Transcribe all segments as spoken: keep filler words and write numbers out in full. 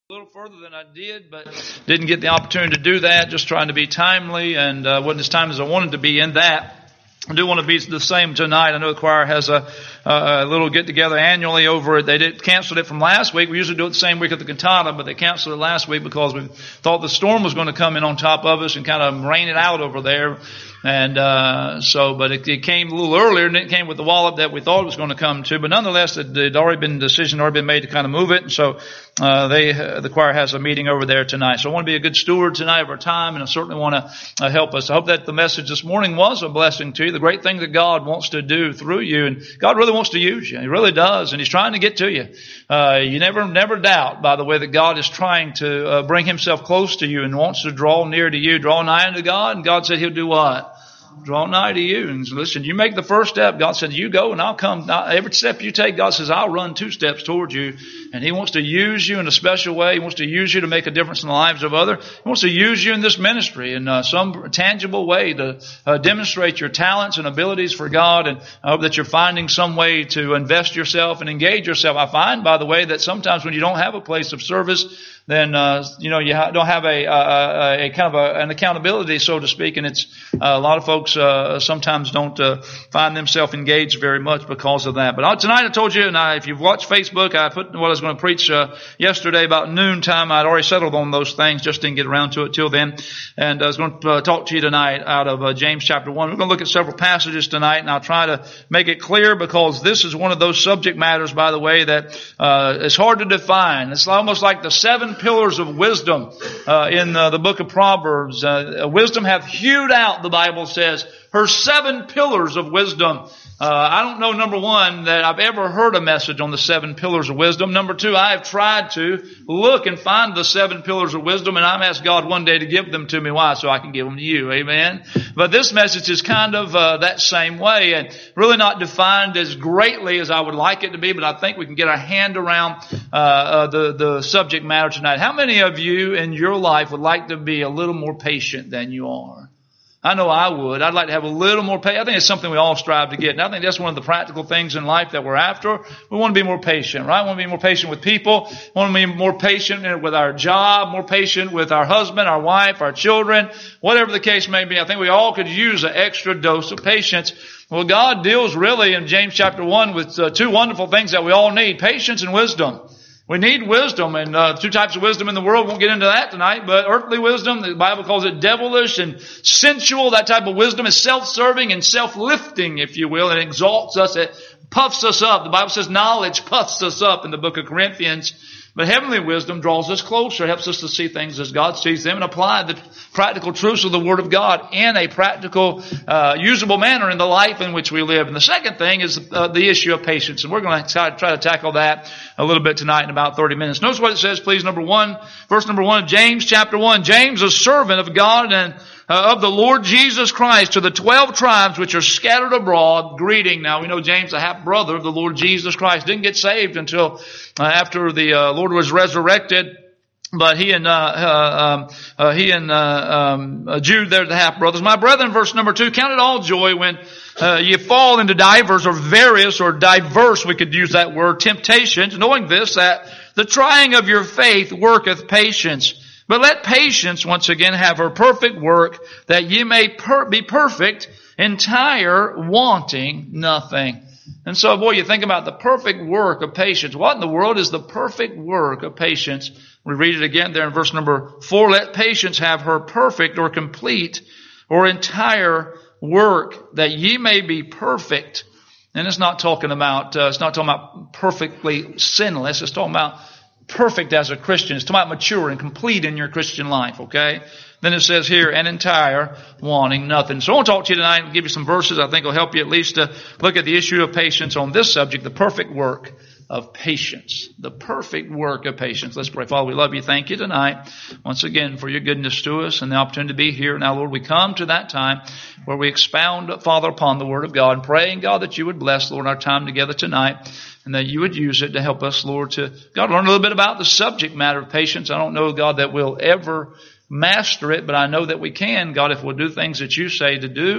A little further than I did, but didn't get the opportunity to do that, just trying to be timely and uh, wasn't as time as I wanted to be in that. I do want to be the same tonight. I know the choir has a, a little get-together annually over it. They did canceled it from last week. We usually do it the same week at the cantata, but they canceled it last week because we thought the storm was going to come in on top of us and kind of rain it out over there. And uh so, but it, it came a little earlier, and it came with the wallop that we thought it was going to come to. But nonetheless, it had already been a decision, already been made to kind of move it. And so uh they, uh, the choir has a meeting over there tonight. So I want to be a good steward tonight of our time, and I certainly want to uh, help us. I hope that the message this morning was a blessing to you. The great thing that God wants to do through you, and God really wants to use you. He really does, and He's trying to get to you. Uh you never, never doubt, by the way, that God is trying to uh, bring Himself close to you and wants to draw near to you, draw nigh unto God. And God said He'll do what? Draw nigh to you. And listen, you make the first step. God said, you go and I'll come. Now, every step you take, God says, I'll run two steps towards you. And He wants to use you in a special way. He wants to use you to make a difference in the lives of others. He wants to use you in this ministry in uh, some tangible way to uh, demonstrate your talents and abilities for God. And I hope that you're finding some way to invest yourself and engage yourself. I find, by the way, that sometimes when you don't have a place of service, then, uh, you know, you ha- don't have a, a, a kind of a, an accountability, so to speak. And it's, uh, a lot of folks, uh, sometimes don't, uh, find themselves engaged very much because of that. But uh, tonight I told you, and I, if you've watched Facebook, I put what I was going to preach, uh, yesterday about noontime. I'd already settled on those things, just didn't get around to it till then. And I was going to uh, talk to you tonight out of, uh, James chapter one. We're going to look at several passages tonight, and I'll try to make it clear because this is one of those subject matters, by the way, that, uh, is hard to define. It's almost like the seven pillars of wisdom uh, in uh, the book of Proverbs. Uh, wisdom hath hewed out, the Bible says, her seven pillars of wisdom. Uh, I don't know, number one, that I've ever heard a message on the seven pillars of wisdom. Number two, I have tried to look and find the seven pillars of wisdom, and I'm asked God one day to give them to me. Why? So I can give them to you. Amen? But this message is kind of uh, that same way, and really not defined as greatly as I would like it to be, but I think we can get our hand around uh, uh the, the subject matter tonight. How many of you in your life would like to be a little more patient than you are? I know I would. I'd like to have a little more patience. I think it's something we all strive to get. And I think that's one of the practical things in life that we're after. We want to be more patient, right? We want to be more patient with people. We want to be more patient with our job, more patient with our husband, our wife, our children, whatever the case may be. I think we all could use an extra dose of patience. Well, God deals really in James chapter one with uh, two wonderful things that we all need, patience and wisdom. We need wisdom, and uh, two types of wisdom in the world. Won't get into that tonight, but earthly wisdom, the Bible calls it devilish and sensual. That type of wisdom is self-serving and self-lifting, if you will. It exalts us. It puffs us up. The Bible says knowledge puffs us up in the book of Corinthians. But heavenly wisdom draws us closer, helps us to see things as God sees them and apply the practical truths of the Word of God in a practical, uh, usable manner in the life in which we live. And the second thing is uh, the issue of patience. And we're going to try, try to tackle that a little bit tonight in about thirty minutes. Notice what it says, please. Number one, verse number one of James chapter one. James, a servant of God and Uh, of the Lord Jesus Christ, to the twelve tribes which are scattered abroad, greeting. Now, we know James, a half-brother of the Lord Jesus Christ, didn't get saved until uh, after the uh, Lord was resurrected. But he and uh, uh, um, uh he and uh, um, Jude, they're the half-brothers. My brethren, verse number two, count it all joy when uh, you fall into divers or various or diverse, we could use that word, temptations, knowing this, that the trying of your faith worketh patience. But let patience, once again, have her perfect work, that ye may per- be perfect, entire, wanting nothing. And so, boy, you think about the perfect work of patience. What in the world is the perfect work of patience? We read it again there in verse number four. Let patience have her perfect or complete or entire work, that ye may be perfect. And it's not talking about, uh, it's not talking about perfectly sinless. It's talking about perfect as a Christian. It's talking about mature and complete in your Christian life, okay? Then it says here, and entire, wanting nothing. So I want to talk to you tonight and give you some verses I think will help you at least to look at the issue of patience on this subject, the perfect work of patience. The perfect work of patience. Let's pray. Father, we love you. Thank you tonight once again for your goodness to us and the opportunity to be here. Now, Lord, we come to that time where we expound, Father, upon the Word of God, and praying, God, that you would bless, Lord, our time together tonight, and that you would use it to help us, Lord, to, God, learn a little bit about the subject matter of patience. I don't know, God, that we'll ever master it, but I know that we can, God, if we'll do things that you say to do.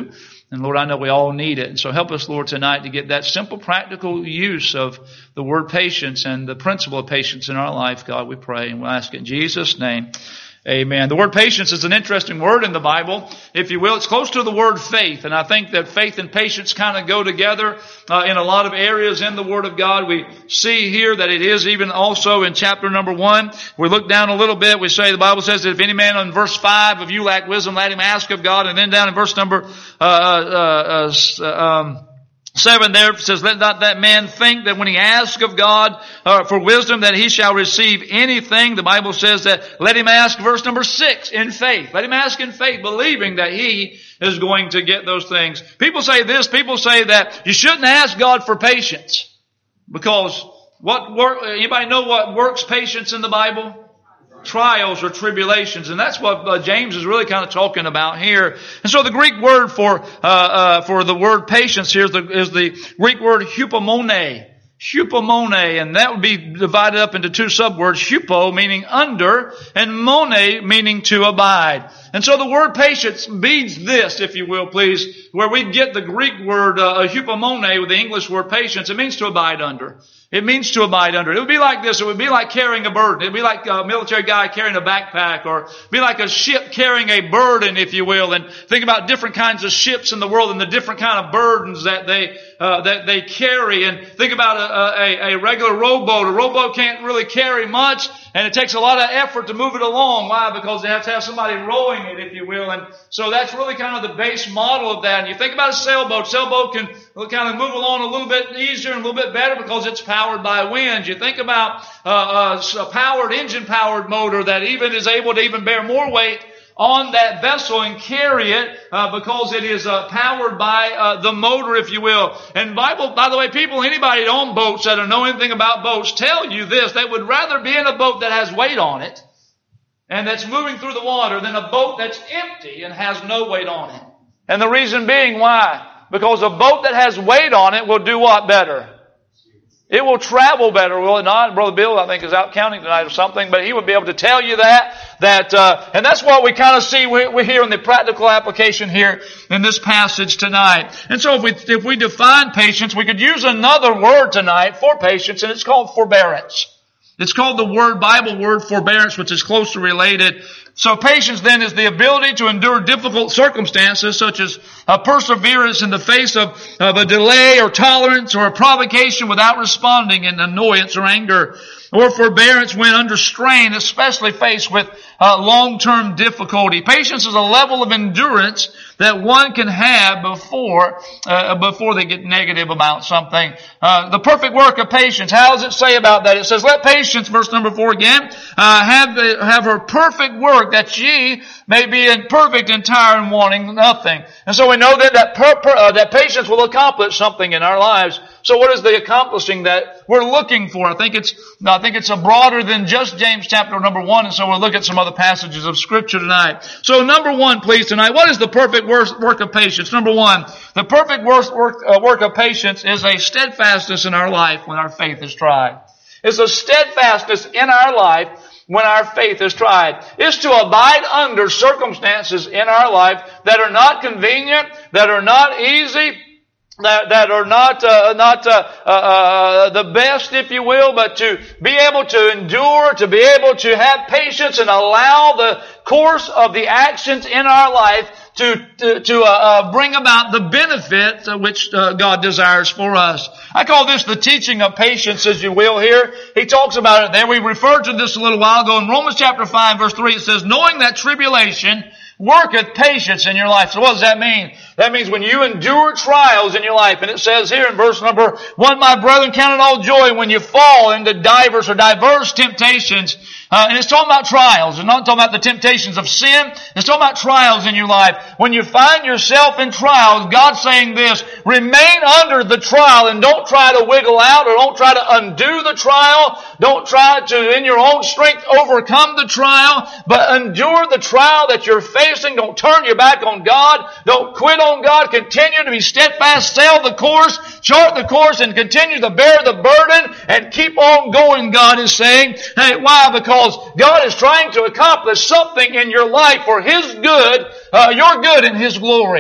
And Lord, I know we all need it. And so help us, Lord, tonight to get that simple, practical use of the word patience and the principle of patience in our life, God, we pray. And we'll ask it in Jesus' name. Amen. The word patience is an interesting word in the Bible, if you will. It's close to the word faith. And I think that faith and patience kind of go together uh, in a lot of areas in the Word of God. We see here that it is even also in chapter number one. We look down a little bit. We say the Bible says that if any man in verse five of you lack wisdom, let him ask of God. And then down in verse number uh, uh, uh, um Seven there says, let not that man think that when he asks of God uh, for wisdom that he shall receive anything. The Bible says that let him ask, verse number six, in faith. Let him ask in faith, believing that he is going to get those things. People say this, people say that you shouldn't ask God for patience. Because what work, anybody know what works patience in the Bible? Trials or tribulations, and that's what uh, James is really kind of talking about here. And so the Greek word for uh, uh for the word patience here is the, is the Greek word hupomone. Hupomone, and that would be divided up into two subwords, hupo meaning under, and mone meaning to abide. And so the word patience means this, if you will, please, where we get the Greek word uh, hupomone with the English word patience. It means to abide under. It means to abide under. It would be like this. It would be like carrying a burden. It would be like a military guy carrying a backpack, or be like a ship carrying a burden, if you will. And think about different kinds of ships in the world and the different kind of burdens that they uh, that they carry. And think about a, a, a regular rowboat. A rowboat can't really carry much, and it takes a lot of effort to move it along. Why? Because they have to have somebody rowing it, if you will. And so that's really kind of the base model of that. And you think about a sailboat. Sailboat can kind of move along a little bit easier and a little bit better because it's powered by wind. You think about uh, a powered, engine-powered motor that even is able to even bear more weight on that vessel and carry it uh, because it is uh, powered by uh, the motor, if you will. And Bible, by the way, people, anybody that own boats that don't know anything about boats tell you this. They would rather be in a boat that has weight on it and that's moving through the water than a boat that's empty and has no weight on it. And the reason being, why? Because a boat that has weight on it will do what better? It will travel better, will it not? Brother Bill, I think, is out counting tonight or something, but he would be able to tell you that. That, uh, and that's what we kind of see we're here in the practical application here in this passage tonight. And so if we, if we define patience, we could use another word tonight for patience, and it's called forbearance. It's called the word, Bible word, forbearance, which is closely related. So patience then is the ability to endure difficult circumstances such as a perseverance in the face of, of a delay or tolerance or a provocation without responding in annoyance or anger, or forbearance when under strain, especially faced with uh, long-term difficulty. Patience is a level of endurance that one can have before uh, before they get negative about something. Uh, the perfect work of patience. How does it say about that? It says, "Let patience," verse number four again, uh, have the, have her perfect work, that ye may be in perfect, entire, and wanting nothing. And so we know that that, per, per, uh, that patience will accomplish something in our lives. So what is the accomplishing that we're looking for? I think it's I think it's a broader than just James chapter number one, and so we'll look at some other passages of Scripture tonight. So number one, please, tonight, what is the perfect work of patience? Number one, the perfect work, uh, work of patience is a steadfastness in our life when our faith is tried. It's a steadfastness in our life when our faith is tried. It's to abide under circumstances in our life that are not convenient, that are not easy, That, that are not uh, not uh, uh, the best, if you will, but to be able to endure, to be able to have patience and allow the course of the actions in our life to to, to uh, uh, bring about the benefit uh, which uh, God desires for us. I call this the teaching of patience, as you will here. He talks about it there. We referred to this a little while ago in Romans chapter five, verse three. It says, "Knowing that tribulation worketh patience in your life." So what does that mean? That means when you endure trials in your life, and it says here in verse number one, "My brethren, count it all joy when you fall into divers or diverse temptations." Uh, and it's talking about trials. It's not talking about the temptations of sin. It's talking about trials in your life. When you find yourself in trials, God's saying this: remain under the trial and don't try to wiggle out, or don't try to undo the trial. Don't try to, in your own strength, overcome the trial, but endure the trial that you're facing. Don't turn your back on God. Don't quit on God. Continue to be steadfast. Sail the course. Chart the course and continue to bear the burden and keep on going, God is saying. Hey, why? Because God is trying to accomplish something in your life for His good, uh, your good and His glory.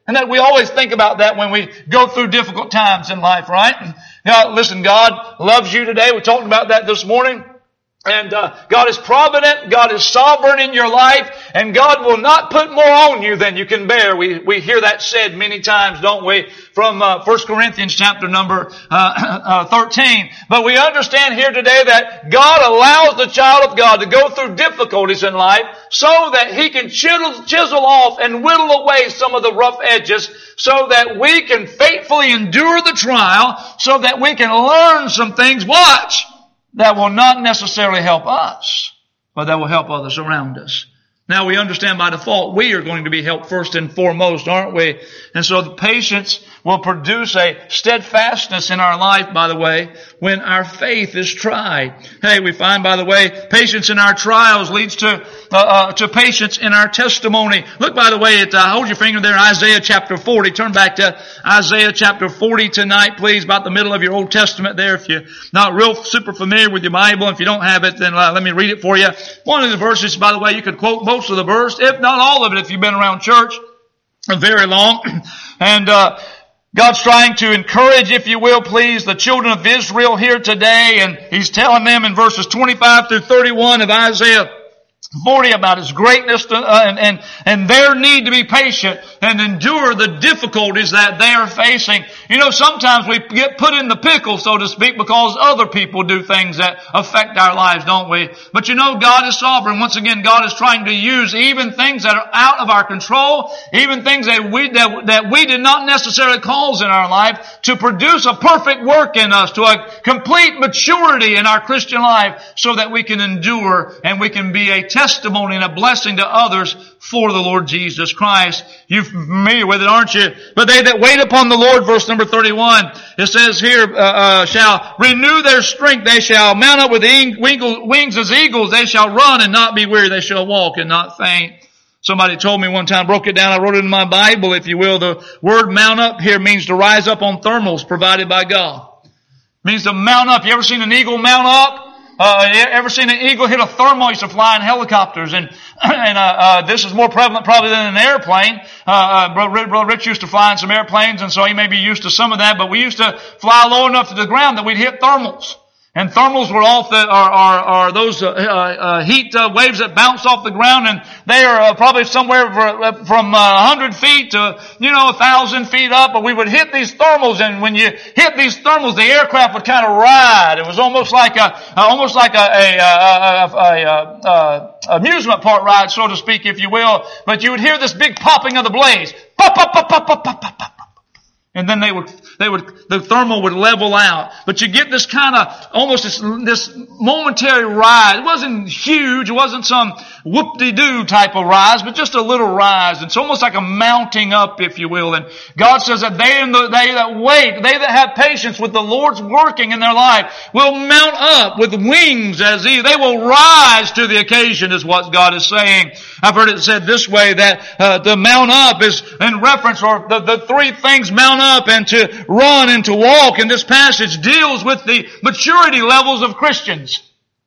And that we always think about that when we go through difficult times in life, right? Now, listen, God loves you today. We talked about that this morning. And uh, God is provident, God is sovereign in your life, and God will not put more on you than you can bear. We we hear that said many times, don't we, from uh, First Corinthians chapter number uh, uh, thirteen. But we understand here today that God allows the child of God to go through difficulties in life so that He can chisel, chisel off and whittle away some of the rough edges so that we can faithfully endure the trial, so that we can learn some things. Watch! That will not necessarily help us, but that will help others around us. Now we understand by default we are going to be helped first and foremost, aren't we? And so the patience will produce a steadfastness in our life, by the way, when our faith is tried. Hey, we find, by the way, patience in our trials leads to uh, uh, to patience in our testimony. Look, by the way, at uh, hold your finger there, Isaiah chapter forty. Turn back to Isaiah chapter forty tonight, please, about the middle of your Old Testament there. If you're not real super familiar with your Bible, if you don't have it, then uh, let me read it for you. One of the verses, by the way, you could quote most of the verse, if not all of it, if you've been around church very long. And uh God's trying to encourage, if you will, please, the children of Israel here today, and He's telling them in verses twenty-five through thirty-one of Isaiah forty about His greatness to, uh, and, and, and their need to be patient and endure the difficulties that they are facing. You know, sometimes we get put in the pickle, so to speak, because other people do things that affect our lives, don't we? But you know, God is sovereign. Once again, God is trying to use even things that are out of our control, even things that we, that, that we did not necessarily cause in our life, to produce a perfect work in us, to a complete maturity in our Christian life, so that we can endure and we can be a testimony and a blessing to others for the Lord Jesus Christ. You're familiar with it, aren't you? But they that wait upon the Lord, verse number thirty-one, it says here, uh, uh, shall renew their strength. They shall mount up with wings as eagles. They shall run and not be weary. They shall walk and not faint. Somebody told me one time, broke it down, I wrote it in my Bible, if you will. The word mount up here means to rise up on thermals provided by God. It means to mount up. You ever seen an eagle mount up? Uh, you ever seen an eagle hit a thermal? Used to fly in helicopters, and and uh, uh this is more prevalent probably than an airplane. Uh, uh Brother Rich used to fly in some airplanes, and so he may be used to some of that. But we used to fly low enough to the ground that we'd hit thermals. And thermals were off the, are, are, are those uh, uh, heat uh, waves that bounce off the ground, and they are uh, probably somewhere for, from uh, one hundred feet to, you know, one thousand feet up. But we would hit these thermals, and when you hit these thermals, the aircraft would kind of ride. It was almost like a, uh, almost like a, a, a, a, a, a amusement park ride, so to speak, if you will. But you would hear this big popping of the blades. Pop, pop, pop, pop, pop, pop, pop, pop. And then they would, they would, the thermal would level out. But you get this kind of, almost this, this momentary rise. It wasn't huge. It wasn't some whoop-de-doo type of rise, but just a little rise. It's almost like a mounting up, if you will. And God says that they and the, they that wait, they that have patience with the Lord's working in their life will mount up with wings as eagles. They will rise to the occasion, is what God is saying. I've heard it said this way, that uh, to mount up is in reference, or the, the three things, mount up and to run and to walk, in this passage deals with the maturity levels of Christians.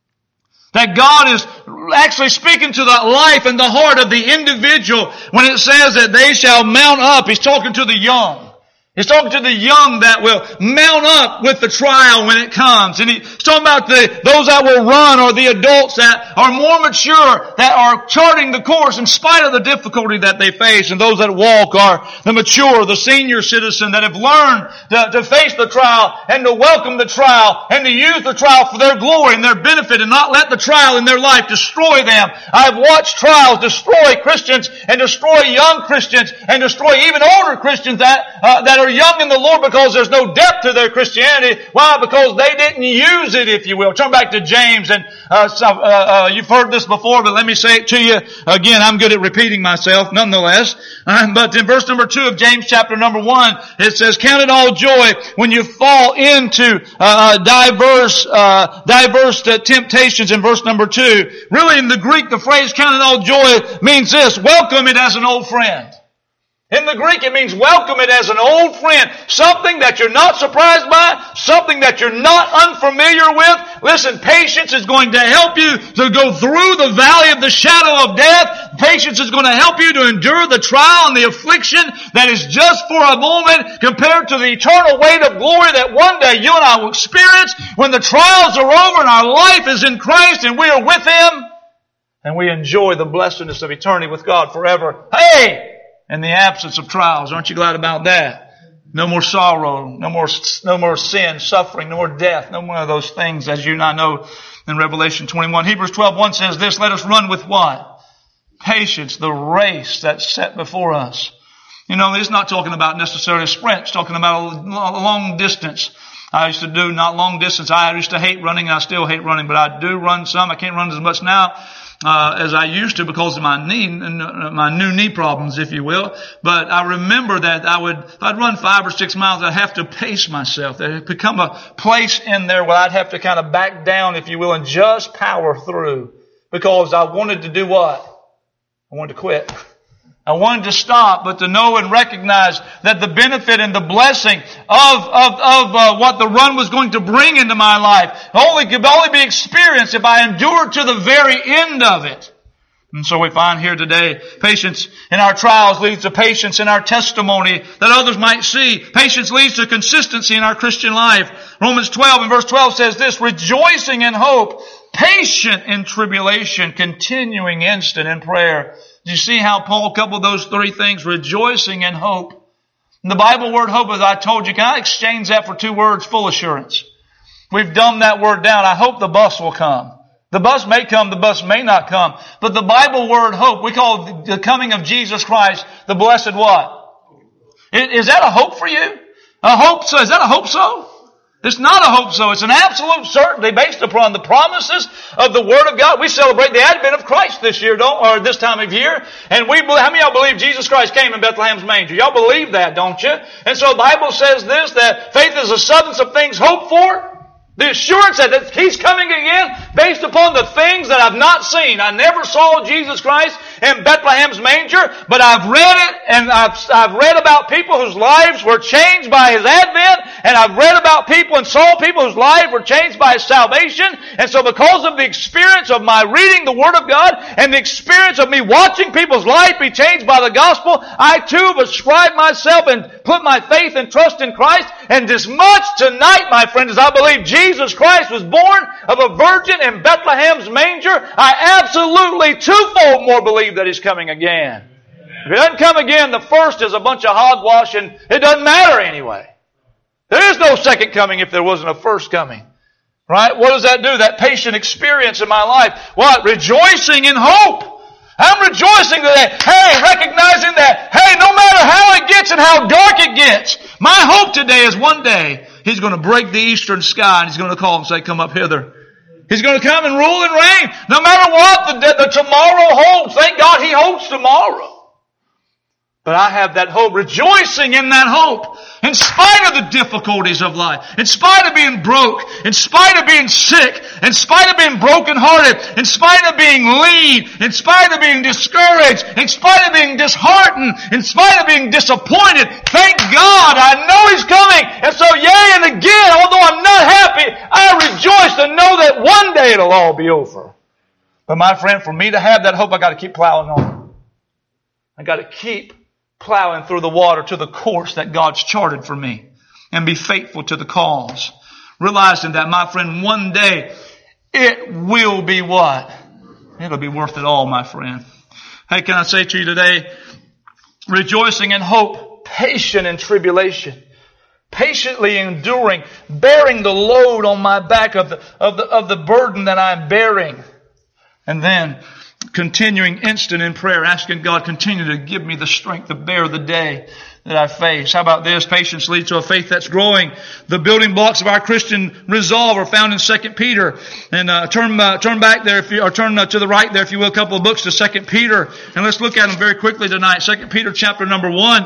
That God is actually speaking to the life and the heart of the individual when it says that they shall mount up. He's talking to the young. He's talking to the young that will mount up with the trial when it comes. And he's talking about the, those that will run, or the adults that are more mature, that are charting the course in spite of the difficulty that they face. And those that walk are the mature, the senior citizen that have learned to, to face the trial and to welcome the trial and to use the trial for their glory and their benefit, and not let the trial in their life destroy them. I've watched trials destroy Christians and destroy young Christians and destroy even older Christians that, uh, that are young in the Lord, because there's no depth to their Christianity. Why? Because they didn't use it, if you will. Turn back to James, and uh, so, uh, uh, you've heard this before, but let me say it to you again. I'm good at repeating myself, nonetheless. Uh, but in verse number two of James chapter number one, it says, "Count it all joy when you fall into uh, diverse, uh, diverse uh, temptations." In verse number two, really in the Greek, the phrase "count it all joy" means this: welcome it as an old friend. In the Greek, it means welcome it as an old friend. Something that you're not surprised by. Something that you're not unfamiliar with. Listen, patience is going to help you to go through the valley of the shadow of death. Patience is going to help you to endure the trial and the affliction that is just for a moment compared to the eternal weight of glory that one day you and I will experience when the trials are over and our life is in Christ and we are with Him. And we enjoy the blessedness of eternity with God forever. Hey! In the absence of trials. Aren't you glad about that? No more sorrow, no more, no more sin, suffering, no more death, no more of those things as you and I know in Revelation twenty-one. Hebrews twelve one says this, let us run with what? Patience, the race that's set before us. You know, it's not talking about necessarily a sprint. It's talking about a long distance. I used to do not long distance. I used to hate running and I still hate running, but I do run some. I can't run as much now. Uh, as I used to because of my knee, my new knee problems, if you will. But I remember that I would, if I'd run five or six miles, I'd have to pace myself. There'd become a place in there where I'd have to kind of back down, if you will, and just power through. Because I wanted to do what? I wanted to quit. I wanted to stop, but to know and recognize that the benefit and the blessing of, of, of uh, what the run was going to bring into my life only could only be experienced if I endured to the very end of it. And so we find here today, patience in our trials leads to patience in our testimony that others might see. Patience leads to consistency in our Christian life. Romans twelve and verse twelve says this, rejoicing in hope, patient in tribulation, continuing instant in prayer. Do you see how Paul coupled those three things? Rejoicing and hope. And the Bible word hope, as I told you, can I exchange that for two words? Full assurance. We've dumbed that word down. I hope the bus will come. The bus may come, the bus may not come. But the Bible word hope, we call the coming of Jesus Christ the blessed what? Is that a hope for you? A hope so? Is that a hope so? It's not a hope so. It's an absolute certainty based upon the promises of the Word of God. We celebrate the advent of Christ this year, don't, or this time of year. And we, how many of y'all believe Jesus Christ came in Bethlehem's manger? Y'all believe that, don't you? And so the Bible says this, that faith is the substance of things hoped for. The assurance that He's coming again based upon the things that I've not seen. I never saw Jesus Christ in Bethlehem's manger, but I've read it and I've, I've read about people whose lives were changed by His advent, and I've read about people and saw people whose lives were changed by His salvation. And so because of the experience of my reading the Word of God and the experience of me watching people's life be changed by the gospel, I too have ascribed myself and put my faith and trust in Christ. And as much tonight, my friend, as I believe Jesus Christ was born of a virgin in Bethlehem's manger, I absolutely twofold more believe that He's coming again. If He doesn't come again, the first is a bunch of hogwash and it doesn't matter anyway. There is no second coming if there wasn't a first coming. Right? What does that do? That patient experience in my life. What? Rejoicing in hope. I'm rejoicing today. Hey, recognizing that, hey, no matter how it gets and how dark it gets, my hope today is one day He's going to break the eastern sky and He's going to call and say, come up hither. He's going to come and rule and reign. No matter what the, the tomorrow holds. Thank God He holds tomorrow. But I have that hope, rejoicing in that hope, in spite of the difficulties of life, in spite of being broke, in spite of being sick, in spite of being brokenhearted, in spite of being lean, in spite of being discouraged, in spite of being disheartened, in spite of being disappointed. Thank God I know He's coming. And so, yea, and again, although I'm not happy, I rejoice to know that one day it'll all be over. But my friend, for me to have that hope, I got to keep plowing on. I got to keep plowing through the water to the course that God's charted for me and be faithful to the cause. Realizing that, my friend, one day it will be what? It'll be worth it all, my friend. Hey, can I say to you today, rejoicing in hope, patient in tribulation, patiently enduring, bearing the load on my back of the, of the, of the burden that I'm bearing. And then continuing instant in prayer, asking God continue to give me the strength to bear the day that I face. How about this? Patience leads to a faith that's growing. The building blocks of our Christian resolve are found in Second Peter. And uh, turn uh, turn back there, if you, or turn uh, to the right there, if you will, a couple of books to Second Peter. And let's look at them very quickly tonight. Second Peter chapter number one.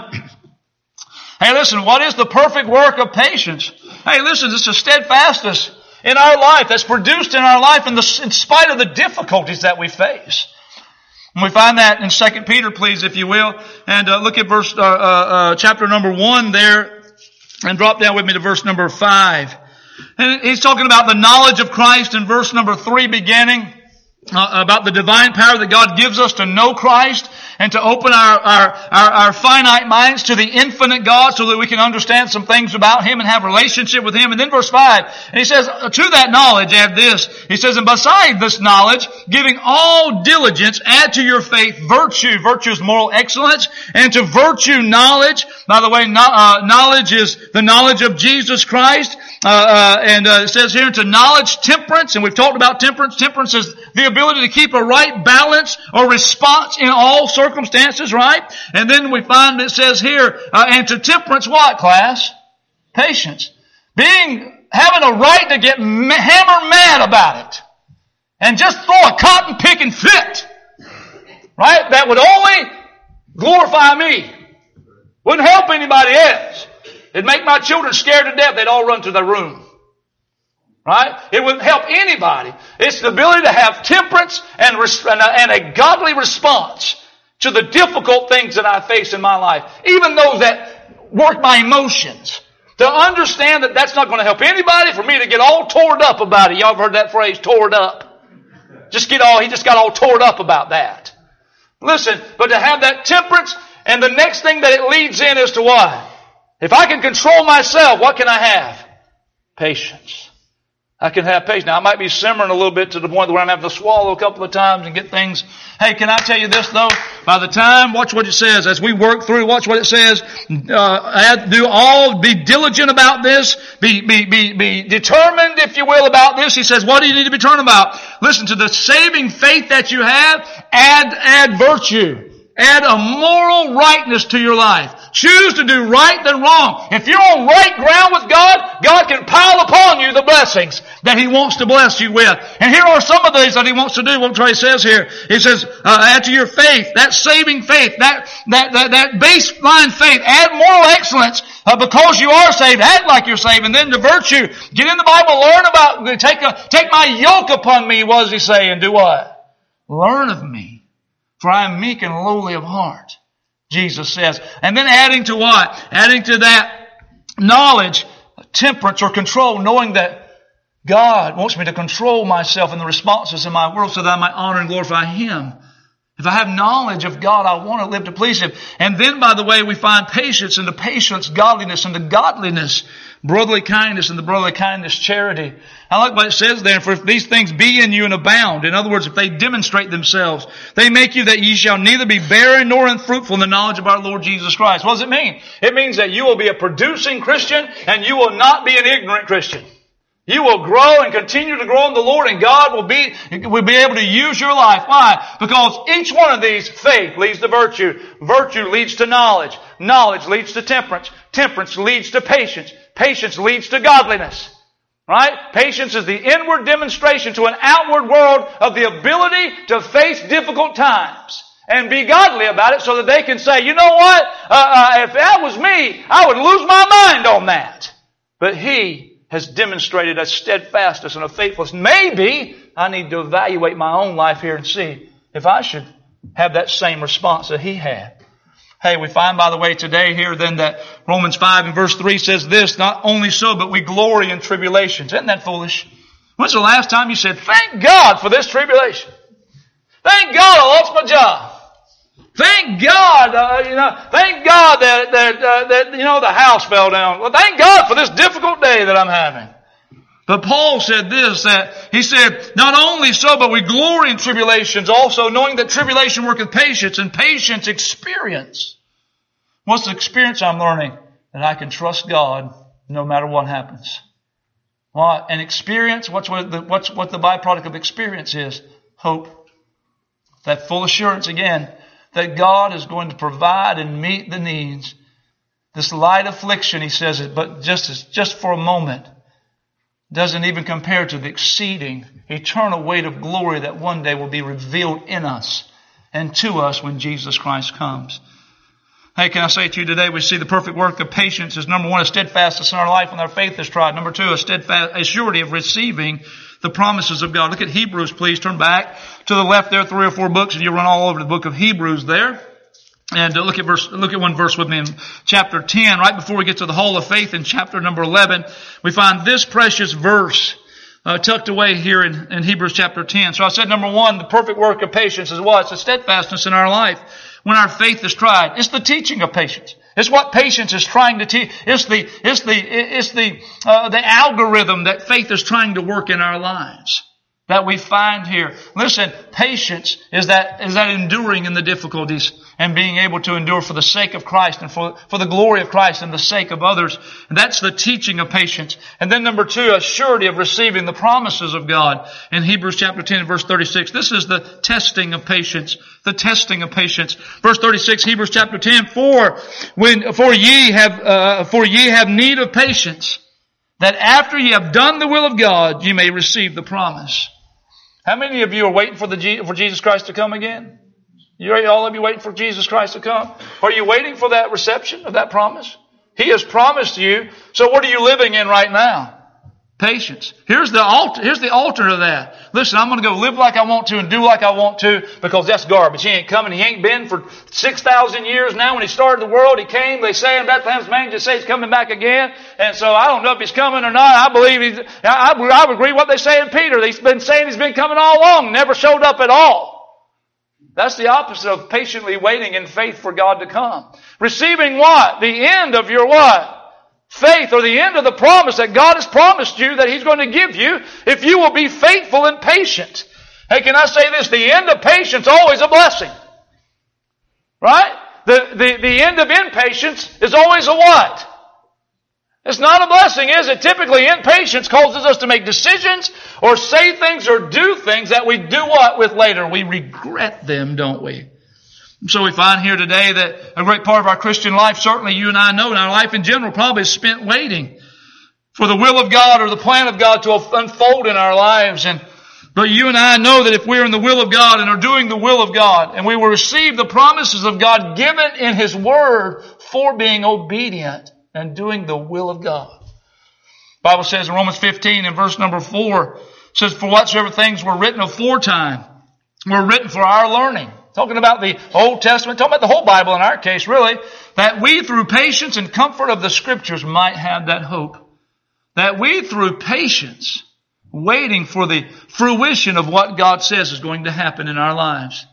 Hey, listen, what is the perfect work of patience? Hey, listen, it's a steadfastness in our life that's produced in our life in, the, in spite of the difficulties that we face. And we find that in Second Peter, please, if you will. And uh, look at verse, uh, uh, uh, chapter number one there, and drop down with me to verse number five. And he's talking about the knowledge of Christ in verse number three beginning. Uh, about the divine power that God gives us to know Christ and to open our, our, our, our finite minds to the infinite God so that we can understand some things about Him and have a relationship with Him. And then verse five, and he says, to that knowledge add this. He says, and beside this knowledge, giving all diligence, add to your faith virtue. Virtue is moral excellence. And to virtue knowledge. By the way, no, uh, knowledge is the knowledge of Jesus Christ. Uh, uh, and uh, it says here, to knowledge temperance. And we've talked about temperance. Temperance is the ability to keep a right balance or response in all circumstances, right? And then we find it says here, uh, and to temperance what, class? Patience. Being, having a right to get ma- hammer mad about it. And just throw a cotton picking fit. Right? That would only glorify me. Wouldn't help anybody else. It'd make my children scared to death. They'd all run to their room. Right? It wouldn't help anybody. It's the ability to have temperance and, res- and, a, and a godly response to the difficult things that I face in my life. Even those that work my emotions. To understand that that's not going to help anybody for me to get all torn up about it. Y'all have heard that phrase, torn up. Just get all, he just got all torn up about that. Listen, but to have that temperance, and the next thing that it leads in is to what? If I can control myself, what can I have? Patience. I can have patience. Now, I might be simmering a little bit to the point where I'm having to swallow a couple of times and get things. Hey, can I tell you this, though? By the time, watch what it says. As we work through, watch what it says. Uh, do all, be diligent about this. Be, be, be, be determined, if you will, about this. He says, what do you need to be determined about? Listen, to the saving faith that you have, add, add virtue. Add a moral rightness to your life. Choose to do right than wrong. If you're on right ground with God, God can pile upon you the blessings that He wants to bless you with. And here are some of these that He wants to do. What He says here. He says, uh, add to your faith, that saving faith, that, that, that, that baseline faith, add moral excellence, uh, because you are saved, act like you're saved. And then to virtue, get in the Bible, learn about, take a, take my yoke upon me, what does He say? And do what? Learn of me. For I am meek and lowly of heart, Jesus says. And then adding to what? Adding to that knowledge, temperance or control, knowing that God wants me to control myself and the responses in my world so that I might honor and glorify Him. If I have knowledge of God, I want to live to please Him. And then, by the way, we find patience, and the patience, godliness, and the godliness, brotherly kindness, and the brotherly kindness, charity. I like what it says there, for if these things be in you and abound, in other words, if they demonstrate themselves, they make you that ye shall neither be barren nor unfruitful in the knowledge of our Lord Jesus Christ. What does it mean? It means that you will be a producing Christian, and you will not be an ignorant Christian. You will grow and continue to grow in the Lord, and God will be, will be able to use your life. Why? Because each one of these, faith leads to virtue. Virtue leads to knowledge. Knowledge leads to temperance. Temperance leads to patience. Patience leads to godliness. Right? Patience is the inward demonstration to an outward world of the ability to face difficult times and be godly about it so that they can say, you know what? Uh, uh, if that was me, I would lose my mind on that. But He has demonstrated a steadfastness and a faithfulness. Maybe I need to evaluate my own life here and see if I should have that same response that He had. Hey, we find, by the way, today here then that Romans five and verse three says this, not only so, but we glory in tribulations. Isn't that foolish? When's the last time you said, thank God for this tribulation? Thank God I lost my job. Thank God, uh, you know, thank God that, that, uh, that, you know, the house fell down. Well, thank God for this difficult day that I'm having. But Paul said this, that he said, not only so, but we glory in tribulations also, knowing that tribulation worketh patience, and patience experience. What's the experience I'm learning? That I can trust God no matter what happens. What? And experience, what's what the, what's what the byproduct of experience is? Hope. That full assurance again, that God is going to provide and meet the needs. This light affliction, he says it, but just as, just for a moment, doesn't even compare to the exceeding eternal weight of glory that one day will be revealed in us and to us when Jesus Christ comes. Hey, can I say to you today, we see the perfect work of patience is number one, a steadfastness in our life when our faith is tried. Number two, a steadfast, a surety of receiving the promises of God. Look at Hebrews, please. Turn back to the left there, three or four books, and you'll run all over the book of Hebrews there. And uh, look at verse, look at one verse with me in chapter ten, right before we get to the Hall of Faith in chapter number eleven. We find this precious verse uh, tucked away here in, in Hebrews chapter ten. So I said, number one, the perfect work of patience is what? It's the steadfastness in our life when our faith is tried. It's the teaching of patience. It's what patience is trying to teach. It's the, it's the, it's the, uh, the algorithm that faith is trying to work in our lives that we find here. Listen, patience is that, is that enduring in the difficulties and being able to endure for the sake of Christ and for, for the glory of Christ and the sake of others. And that's the teaching of patience. And then number two, a surety of receiving the promises of God in Hebrews chapter ten and verse thirty-six. This is the testing of patience. The testing of patience. Verse thirty-six, Hebrews chapter ten, For when, for ye have, uh, for ye have need of patience, that after ye have done the will of God, ye may receive the promise. How many of you are waiting for the for Jesus Christ to come again? You all of you waiting for Jesus Christ to come? Are you waiting for that reception of that promise? He has promised you. So what are you living in right now? Patience. Here's the alter, here's the altar of that. Listen, I'm going to go live like I want to and do like I want to because that's garbage. He ain't coming. He ain't been for six thousand years now. When He started the world, He came. They say in Bethlehem's manger, say He's coming back again. And so I don't know if He's coming or not. I believe He's, I, I, I agree with what they say in Peter. He's been saying He's been coming all along. Never showed up at all. That's the opposite of patiently waiting in faith for God to come. Receiving what? The end of your what? Faith, or the end of the promise that God has promised you that He's going to give you if you will be faithful and patient. Hey, can I say this? The end of patience is always a blessing. Right? The, the, the end of impatience is always a what? It's not a blessing, is it? Typically, impatience causes us to make decisions or say things or do things that we do what with later? We regret them, don't we? So we find here today that a great part of our Christian life, certainly you and I know, and our life in general probably is spent waiting for the will of God or the plan of God to unfold in our lives. And but you and I know that if we're in the will of God and are doing the will of God, and we will receive the promises of God given in His Word for being obedient and doing the will of God. The Bible says in Romans fifteen in verse number four, says, For whatsoever things were written aforetime were written for our learning. Talking about the Old Testament, talking about the whole Bible in our case, really, that we through patience and comfort of the Scriptures might have that hope. That we through patience, waiting for the fruition of what God says is going to happen in our lives.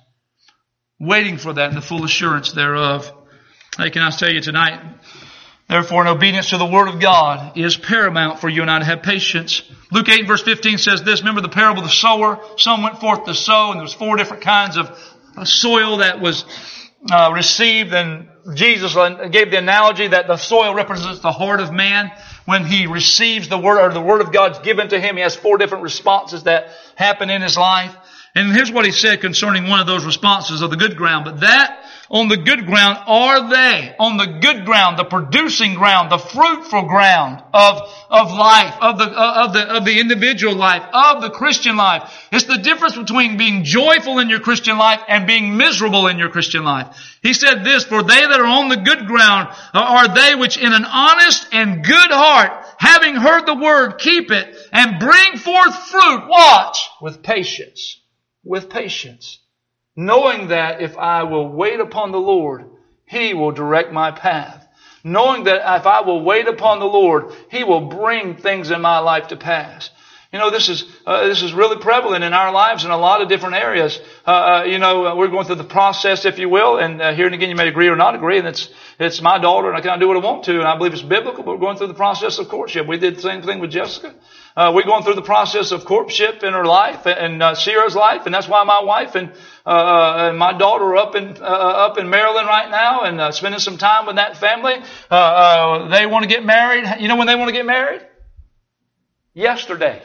Waiting for that and the full assurance thereof. Hey, can I tell you tonight, therefore, in obedience to the Word of God is paramount for you and I to have patience. Luke eight verse fifteen says this, remember the parable of the sower? Some went forth to sow, and there was four different kinds of soil that was uh, received, and Jesus gave the analogy that the soil represents the heart of man. When he receives the Word, or the Word of God's given to him, he has four different responses that happen in his life. And here's what he said concerning one of those responses of the good ground. But that on the good ground are they. On the good ground, the producing ground, the fruitful ground of, of life, of the, of the, of the individual life, of the Christian life. It's the difference between being joyful in your Christian life and being miserable in your Christian life. He said this, For they that are on the good ground are they which in an honest and good heart, having heard the word, keep it and bring forth fruit. Watch with patience. With patience, knowing that if I will wait upon the Lord, He will direct my path. Knowing that if I will wait upon the Lord, He will bring things in my life to pass. You know, this is uh, this is really prevalent in our lives in a lot of different areas. Uh, uh, you know, we're going through the process, if you will, and uh, here and again you may agree or not agree, and it's it's my daughter, and I kind of do what I want to, and I believe it's biblical, but we're going through the process of courtship. We did the same thing with Jessica. Uh, we're going through the process of courtship in her life and uh, Sierra's life, and that's why my wife and, uh, and my daughter are up in uh, up in Maryland right now and uh, spending some time with that family. Uh, uh, they want to get married. You know when they want to get married? Yesterday.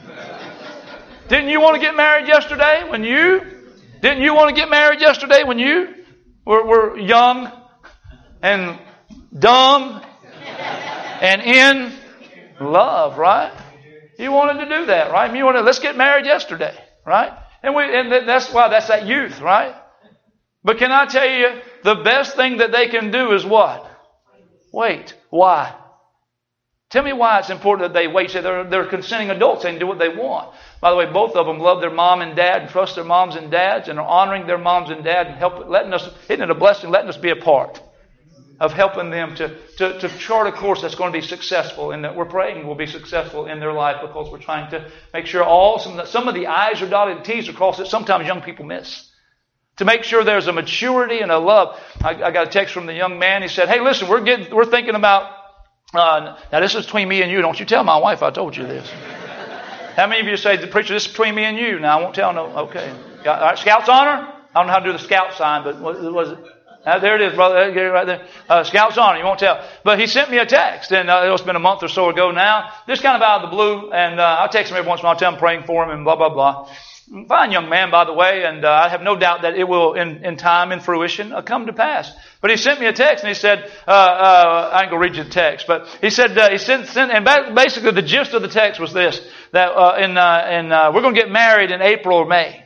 Didn't you want to get married yesterday when you? Didn't you want to get married yesterday when you were, were young and dumb and in love, right? You wanted to do that, right? You wanted, let's get married yesterday, right? And we, and that's why that's that youth, right? But can I tell you, the best thing that they can do is what? Wait. Why? Tell me why it's important that they wait. So they're, they're consenting adults. They can do what they want. By the way, both of them love their mom and dad and trust their moms and dads and are honoring their moms and dads and help, letting us, isn't it a blessing, letting us be a part of helping them to, to, to chart a course that's going to be successful and that we're praying will be successful in their life because we're trying to make sure all, some, some of the I's are dotted and T's are crossed that sometimes young people miss. To make sure there's a maturity and a love. I, I got a text from the young man. He said, hey, listen, we're getting, we're thinking about, uh, now this is between me and you. Don't you tell my wife I told you this. How many of you say, the preacher, this is between me and you? Now, I won't tell no. Okay. Got, all right, Scout's honor? I don't know how to do the scout sign, but what was it? Uh, there it is, brother. Get it right there. Uh, Scout's honor. You won't tell. But he sent me a text, and uh, it's been a month or so ago now. Just kind of out of the blue, and uh, I text him every once in a while, tell him I'm praying for him, and blah, blah, blah. Fine young man, by the way, and uh, I have no doubt that it will, in, in time, in fruition, uh, come to pass. But he sent me a text, and he said, uh, uh, I ain't going to read you the text, but he said, uh, he sent, sent, and basically the gist of the text was this, that uh, in, uh, in, uh, we're going to get married in April or May.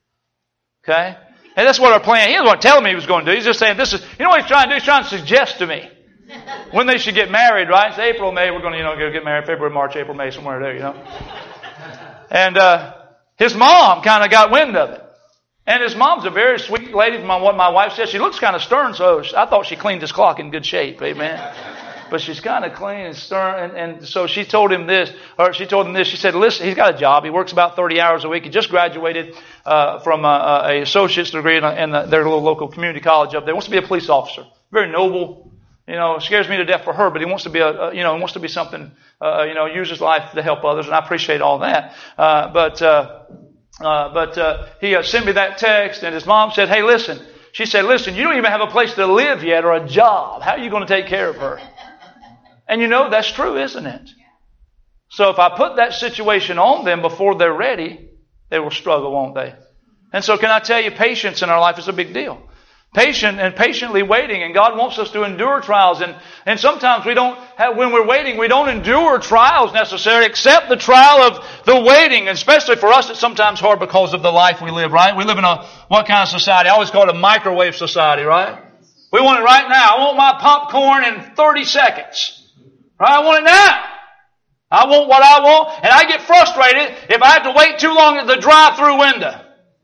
Okay? And that's what our plan, he wasn't telling me he was going to do. He's just saying, this is, you know what he's trying to do? He's trying to suggest to me when they should get married, right? It's April, May, we're going to, you know, go get married February, March, April, May, somewhere there, you know. And, uh, his mom kind of got wind of it. And his mom's a very sweet lady from what my wife said. She looks kind of stern, so I thought she cleaned his clock in good shape. Amen. But she's kind of clean and stern. And, and so she told him this, or she told him this. She said, listen, he's got a job. He works about thirty hours a week. He just graduated uh, from a, a associate's degree in, a, in a, their little local community college up there. He wants to be a police officer. Very noble. You know, scares me to death for her, but he wants to be a, a you know, he wants to be something, uh, you know, use his life to help others, and I appreciate all that. Uh, but, uh, uh, but, uh, he uh, sent me that text, and his mom said, hey, listen, she said, listen, you don't even have a place to live yet or a job. How are you going to take care of her? And you know, that's true, isn't it? So if I put that situation on them before they're ready, they will struggle, won't they? And so can I tell you, patience in our life is a big deal. Patient and patiently waiting, and God wants us to endure trials. And, and sometimes we don't have, when we're waiting, we don't endure trials necessarily, except the trial of the waiting. And especially for us, it's sometimes hard because of the life we live, right? We live in a, what kind of society? I always call it a microwave society, right? We want it right now. I want my popcorn in thirty seconds. Right? I want it now. I want what I want, and I get frustrated if I have to wait too long at the drive-through window.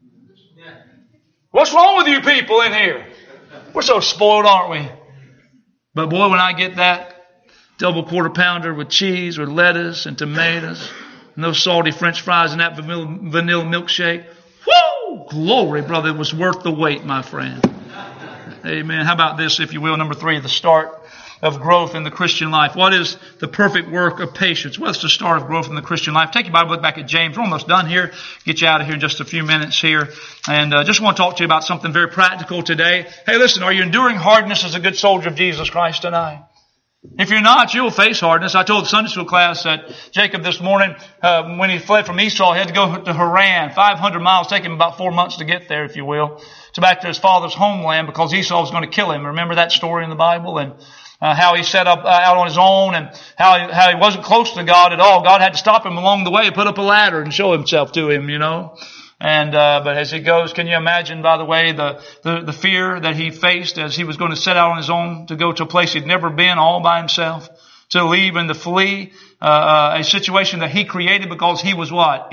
What's wrong with you people in here? We're so spoiled, aren't we? But boy, when I get that double quarter pounder with cheese or lettuce and tomatoes and those salty French fries and that vanilla milkshake, whoo! Glory, brother, it was worth the wait, my friend. Amen. How about this, if you will, number three, the start of growth in the Christian life. What is the perfect work of patience? What's the start of growth in the Christian life? Take your Bible, look back at James. We're almost done here. Get you out of here in just a few minutes here. And uh, just want to talk to you about something very practical today. Hey, listen, are you enduring hardness as a good soldier of Jesus Christ tonight? If you're not, you'll face hardness. I told the Sunday school class that Jacob this morning, uh, when he fled from Esau, he had to go to Haran. five hundred miles, take him about four months to get there, if you will, to back to his father's homeland because Esau was going to kill him. Remember that story in the Bible? And Uh, how he set up uh, out on his own, and how he, how he wasn't close to God at all. God had to stop him along the way and put up a ladder and show himself to him, you know. And uh, but as he goes, can you imagine, by the way, the, the the fear that he faced as he was going to set out on his own to go to a place he'd never been, all by himself, to leave and to flee uh, uh, a situation that he created because he was what?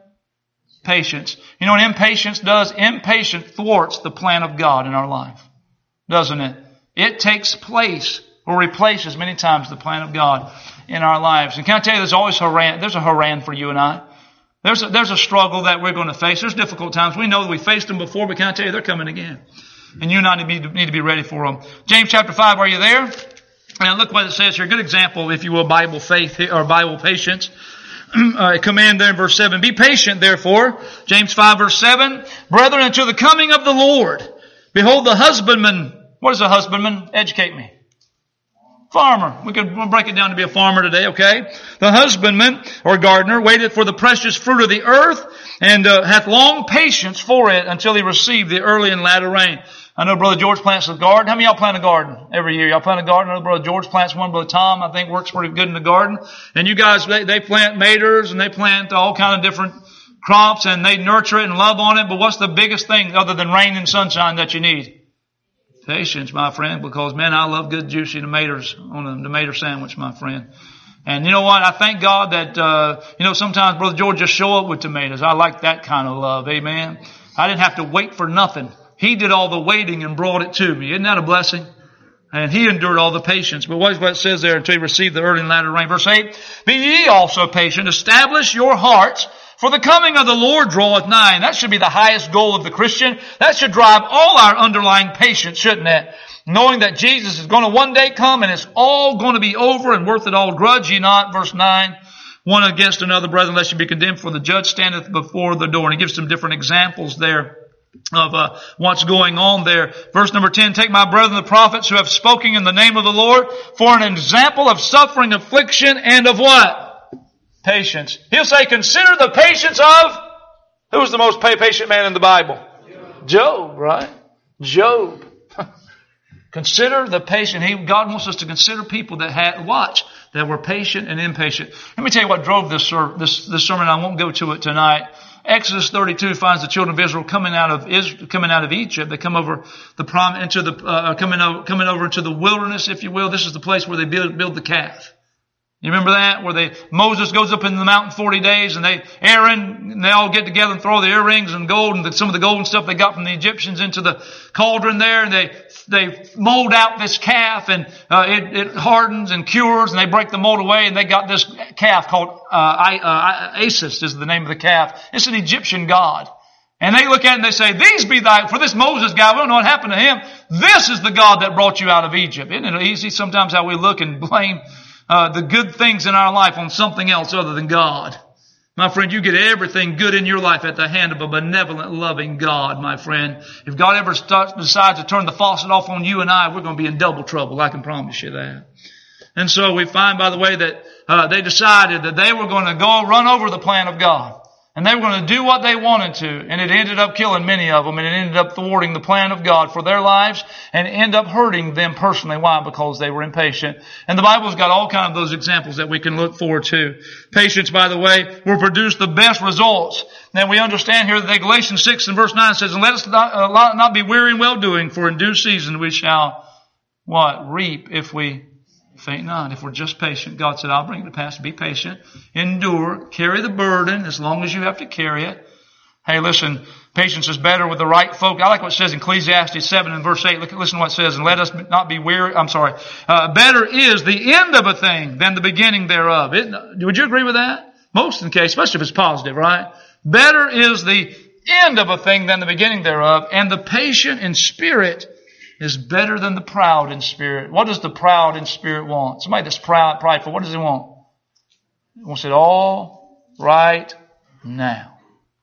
Impatience. You know what impatience does? Impatience thwarts the plan of God in our life, doesn't it? It takes place or replaces many times the plan of God in our lives. And can I tell you, there's always Haran, there's a Haran for you and I. There's a, there's a struggle that we're going to face. There's difficult times. We know that we faced them before, but can I tell you, they're coming again. And you and I need to be, need to be ready for them. James chapter five, are you there? And look what it says here. Good example, if you will, Bible faith or Bible patience. Uh, command there in verse seven. Be patient, therefore. James five, verse seven. Brethren, until the coming of the Lord. Behold, the husbandman. What is a husbandman? Educate me. Farmer. We could we'll break it down to be a farmer today, okay? The husbandman or gardener waited for the precious fruit of the earth and uh, hath long patience for it until he receive the early and latter rain. I know Brother George plants a garden. How many of y'all plant a garden every year? Y'all plant a garden. I know Brother George plants one. Brother Tom, I think, works pretty good in the garden. And you guys, they, they plant maters and they plant all kind of different crops and they nurture it and love on it. But what's the biggest thing other than rain and sunshine that you need? Patience, my friend, because, man, I love good juicy tomatoes on a tomato sandwich, my friend. And you know what? I thank God that, uh, you know, sometimes Brother George just show up with tomatoes. I like that kind of love. Amen. I didn't have to wait for nothing. He did all the waiting and brought it to me. Isn't that a blessing? And He endured all the patience. But what it says there, until He received the early and latter rain. Verse eight, be ye also patient, establish your hearts, for the coming of the Lord draweth nigh. And that should be the highest goal of the Christian. That should drive all our underlying patience, shouldn't it? Knowing that Jesus is going to one day come and it's all going to be over and worth it all. Grudge ye not, verse nine, one against another, brethren, lest you be condemned, for the judge standeth before the door. And he gives some different examples there of uh, what's going on there. Verse number ten, take my brethren the prophets who have spoken in the name of the Lord for an example of suffering, affliction, and of what? Patience. He'll say, consider the patience of, who was the most patient man in the Bible? Job, right? Job. Consider the patient. He, God wants us to consider people that had, watch, that were patient and impatient. Let me tell you what drove this, this, this sermon. I won't go to it tonight. Exodus thirty-two finds the children of Israel coming out of Israel, coming out of Egypt. They come over the prom, into the, uh, coming over, coming over into the wilderness, if you will. This is the place where they build, build the calf. You remember that? Where they, Moses goes up in the mountain forty days and they, Aaron, and they all get together and throw the earrings and gold and the, some of the gold and stuff they got from the Egyptians into the cauldron there, and they, they mold out this calf, and, uh, it, it hardens and cures, and they break the mold away, and they got this calf called, uh, I, uh, Isis is the name of the calf. It's an Egyptian god. And they look at it and they say, these be thy, for this Moses guy, we don't know what happened to him. This is the God that brought you out of Egypt. Isn't it easy sometimes how we look and blame Uh, the good things in our life on something else other than God? My friend, you get everything good in your life at the hand of a benevolent, loving God, my friend. If God ever starts, decides to turn the faucet off on you and I, we're going to be in double trouble. I can promise you that. And so we find, by the way, that uh, they decided that they were going to go run over the plan of God. And they were going to do what they wanted to. And it ended up killing many of them. And it ended up thwarting the plan of God for their lives. And ended up hurting them personally. Why? Because they were impatient. And the Bible's got all kinds of those examples that we can look forward to. Patience, by the way, will produce the best results. Now we understand here that Galatians six and verse nine says, and let us not, uh, not be weary in well-doing, for in due season we shall, what? Reap if we faint not. If we're just patient. God said, I'll bring it to pass. Be patient. Endure. Carry the burden as long as you have to carry it. Hey, listen, patience is better with the right folk. I like what it says in Ecclesiastes seven and verse eight. Look, listen to what it says. And let us not be weary. I'm sorry. Uh, better is the end of a thing than the beginning thereof. It, would you agree with that? Most in the case, especially if it's positive, right? Better is the end of a thing than the beginning thereof. And the patient in spirit is better than the proud in spirit. What does the proud in spirit want? Somebody that's proud, prideful, what does he want? He wants it all right now.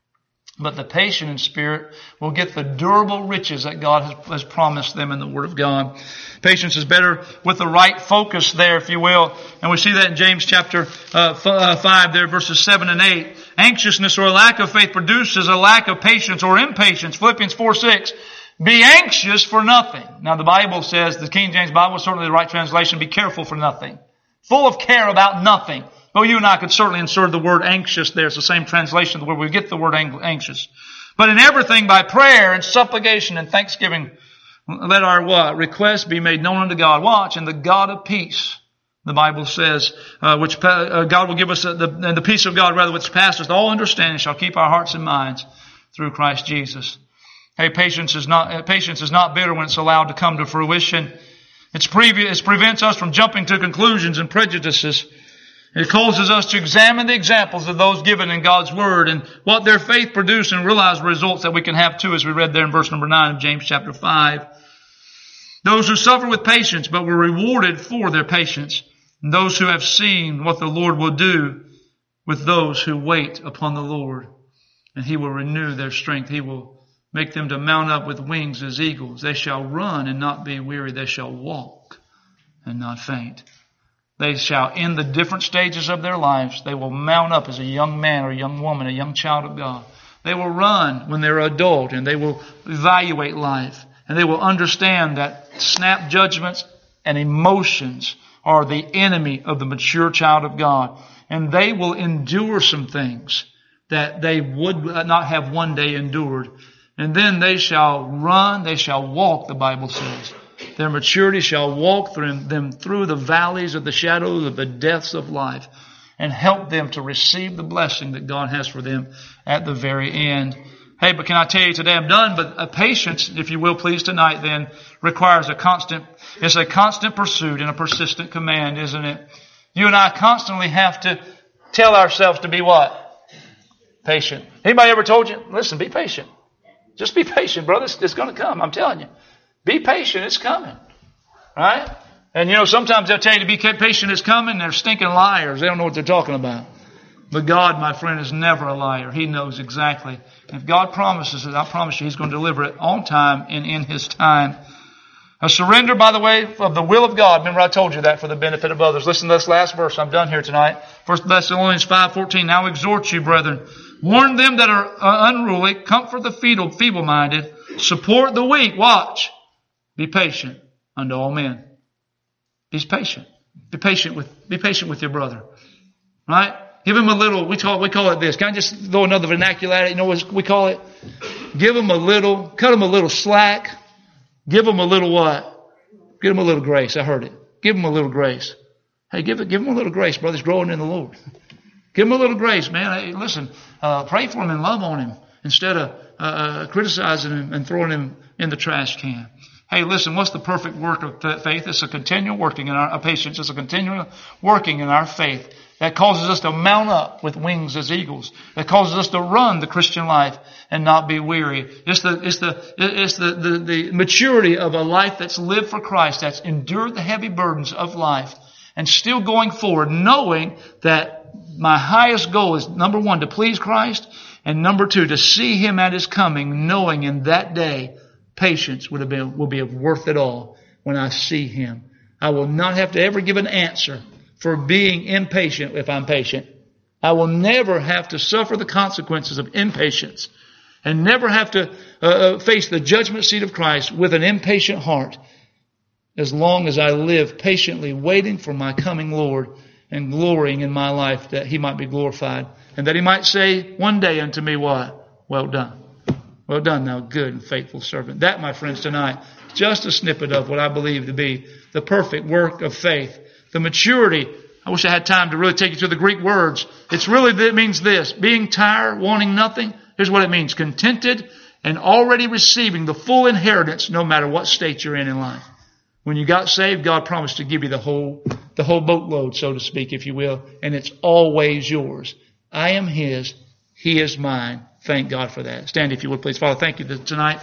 But the patient in spirit will get the durable riches that God has, has promised them in the Word of God. Patience is better with the right focus there, if you will. And we see that in James chapter uh, five there, verses seven and eight. Anxiousness or a lack of faith produces a lack of patience or impatience. Philippians four six. Be anxious for nothing. Now the Bible says, the King James Bible is certainly the right translation, be careful for nothing. Full of care about nothing. Well, you and I could certainly insert the word anxious there. It's the same translation where we get the word anxious. But in everything by prayer and supplication and thanksgiving, let our what? Requests be made known unto God. Watch, and the God of peace, the Bible says, uh, which uh, God will give us, uh, the, and the peace of God, rather, which passeth all understanding, shall keep our hearts and minds through Christ Jesus. Hey, patience is not, patience is not bitter when it's allowed to come to fruition. It's previous, it prevents us from jumping to conclusions and prejudices. It causes us to examine the examples of those given in God's Word and what their faith produced and realize the results that we can have too, as we read there in verse number nine of James chapter five. Those who suffer with patience but were rewarded for their patience. And those who have seen what the Lord will do with those who wait upon the Lord. And He will renew their strength. He will make them to mount up with wings as eagles. They shall run and not be weary. They shall walk and not faint. They shall, in the different stages of their lives, they will mount up as a young man or a young woman, a young child of God. They will run when they're adult, and they will evaluate life. And they will understand that snap judgments and emotions are the enemy of the mature child of God. And they will endure some things that they would not have one day endured. And then they shall run, they shall walk, the Bible says, their maturity shall walk through them through the valleys of the shadows of the deaths of life, and help them to receive the blessing that God has for them at the very end. Hey, but can I tell you today, I'm done, but a patience, if you will please tonight, then requires a constant, it's a constant pursuit and a persistent command, isn't it? You and I constantly have to tell ourselves to be what? Patient. Anybody ever told you, listen, be patient. Just be patient, brother. It's, it's going to come. I'm telling you. Be patient. It's coming. Right? And you know, sometimes they'll tell you to be patient. It's coming. They're stinking liars. They don't know what they're talking about. But God, my friend, is never a liar. He knows exactly. If God promises it, I promise you He's going to deliver it on time and in His time. A surrender, by the way, of the will of God. Remember I told you that for the benefit of others. Listen to this last verse. I'm done here tonight. First Thessalonians five fourteen. Now exhort you, brethren. Warn them that are unruly. Comfort the feeble-minded. Support the weak. Watch. Be patient unto all men. Be patient. Be patient with, be patient with your brother. Right? Give him a little, we call, we call it this. Can I just throw another vernacular at it? You know what we call it? Give him a little, cut him a little slack. Give him a little what? Give him a little grace. I heard it. Give him a little grace. Hey, give it, give him a little grace, brother. He's growing in the Lord. Give him a little grace, man. Hey, listen, uh, pray for him and love on him instead of uh, criticizing him and throwing him in the trash can. Hey, listen, what's the perfect work of faith? It's a continual working in our uh, patience. It's a continual working in our faith that causes us to mount up with wings as eagles. That causes us to run the Christian life and not be weary. It's the it's the it's the, the the maturity of a life that's lived for Christ, that's endured the heavy burdens of life, and still going forward, knowing that my highest goal is, number one, to please Christ, and number two, to see Him at His coming, knowing in that day patience would have been, will be worth it all when I see Him. I will not have to ever give an answer for being impatient if I'm patient. I will never have to suffer the consequences of impatience and never have to uh, face the judgment seat of Christ with an impatient heart as long as I live patiently waiting for my coming Lord and glorying in my life that He might be glorified and that He might say one day unto me what? Well done. Well done, thou good and faithful servant. That, my friends, tonight, just a snippet of what I believe to be the perfect work of faith. The maturity. I wish I had time to really take you to the Greek words. It's really, it means this. Being tired, wanting nothing. Here's what it means. Contented and already receiving the full inheritance no matter what state you're in in life. When you got saved, God promised to give you the whole, the whole boatload, so to speak, if you will. And it's always yours. I am His. He is mine. Thank God for that. Stand if you would, please. Father, thank you tonight.